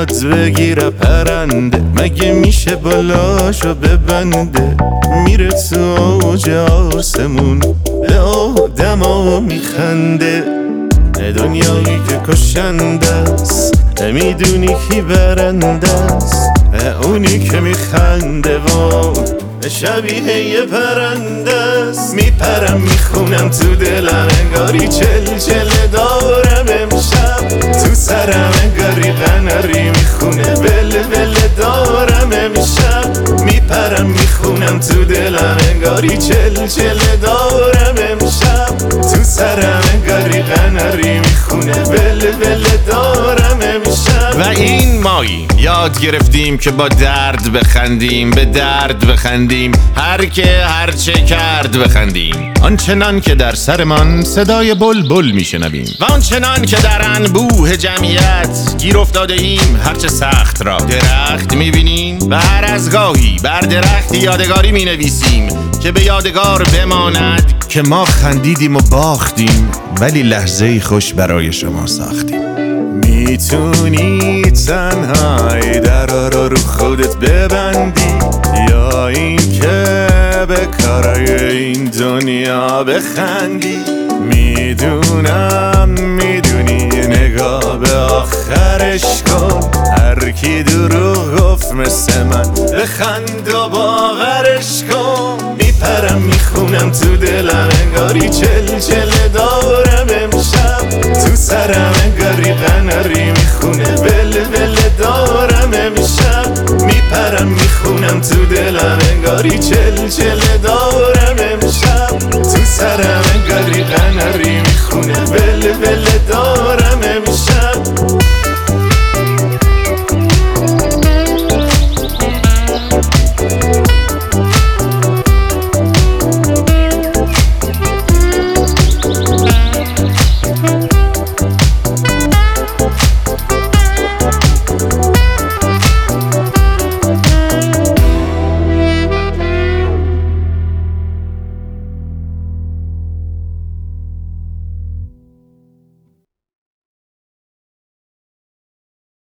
یاد بگیره پرنده، مگه میشه بالاشو ببنده؟ میره تو اوج آسمون به آدما میخنده. دنیایی که کشنده است، میدونی کی برنده است؟ اونی که میخنده و شبیه یه پرنده است. میپرم میخونم تو دلم انگاری چل دارم امشب، تو سرم انگاری قناری میخونه ول دارم امشب. میپرم میخونم تو دلم انگاری چل دارم امشب، تو سرم انگاری قناری میخونه ول دارم امشب. و این ماییم یاد گرفتیم که با درد بخندیم، به درد بخندیم، هر که هر چه کرد بخندیم. آنچنان که در سرمان صدای بلبل میشنویم و آنچنان که در انبوه جمعیت گیر افتاده ایم، هرچه سخت را درخت میبینیم و هر از گاهی بر درخت یادگاری مینویسیم که به یادگار بماند که ما خندیدیم و باختیم، ولی لحظه خوش برای شما ساختیم. میتونی تنهایی درا رو خودت ببندی، یا این که به کارای این دنیا بخندی. میدونی نگاه به آخرش کن، هر کی دروغ گفت مثل من بخند و باورش کن. میپرم میخونم تو دلم انگاری چل دارم امشب، تو سرم انگاری قناری میخونه ول دارم امشب. میپرم میخونم تو دلم انگاری چل دارم امشب، تو سرم انگاری قناری میخونه ول دارم امشب.